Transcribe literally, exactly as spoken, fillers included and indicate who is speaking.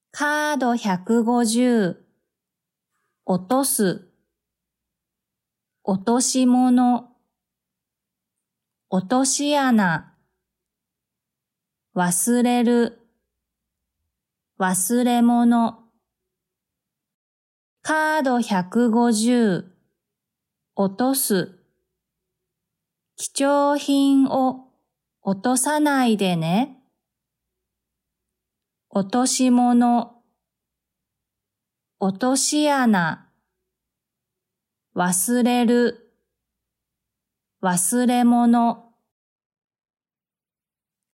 Speaker 1: カードひゃくごじゅう、落とす、落とし物、落とし穴、忘れる、忘れ物。カードひゃくごじゅう、落とす。貴重品を落とさないでね。落とし物、落とし穴、忘れる、忘れ物。